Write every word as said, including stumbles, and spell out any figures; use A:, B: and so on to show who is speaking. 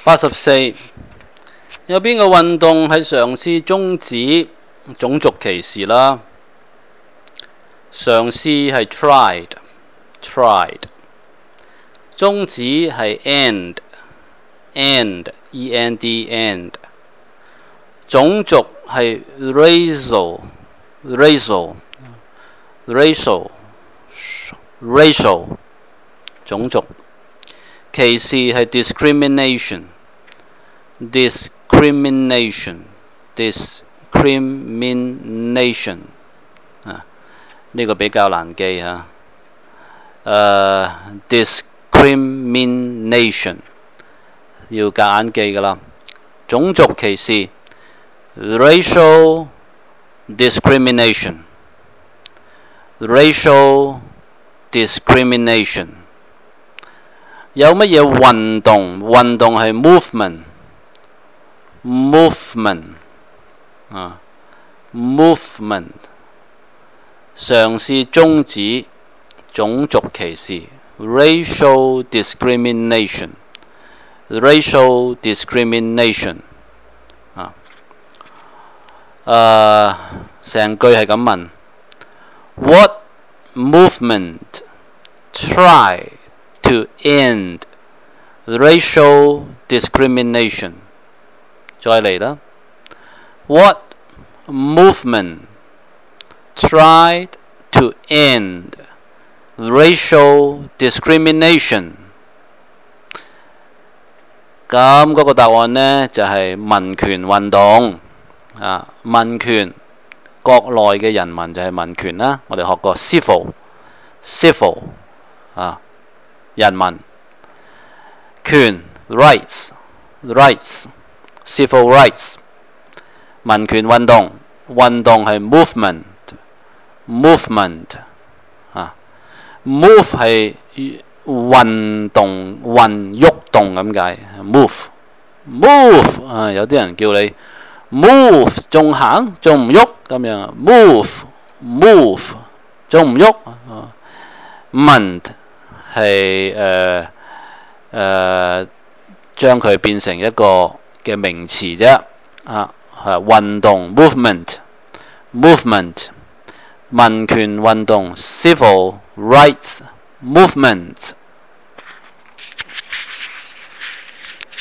A: 八十四，有邊個運動係嘗試終止種族歧視啦？嘗試係 tried，tried， 終止係 end，end，e n d end， 種族係 racial，racial，racial，racial， 種族。歧視係 discrimination，discrimination，discrimination 啊，呢個比較難記嚇。誒 discrimination 要夾硬記㗎啦。種族歧視 racial discrimination，racial discrimination。有乜嘢運動？運動係 movement，movement 啊 ，movement 嘗試終止種族歧視 ，racial discrimination，racial discrimination 啊，誒，成句係咁問 ：What movement try to end racial discrimination？ 再嚟啦 What movement tried to end racial discrimination？ 咁嗰個答案呢，就係民權運動啊！民權國內嘅人民就係民權啦。我哋學過 civil，civil 啊。人民權 rights rights civil rights 民權運動運動係 movement movement 啊 move 係運動運喐動咁解 move move 啊有啲人叫你 move 仲行仲唔喐咁樣 move move 仲唔喐啊 ment係誒誒將佢變成一個嘅名詞啫啊，係運動 movement movement 民權運動 civil rights movement。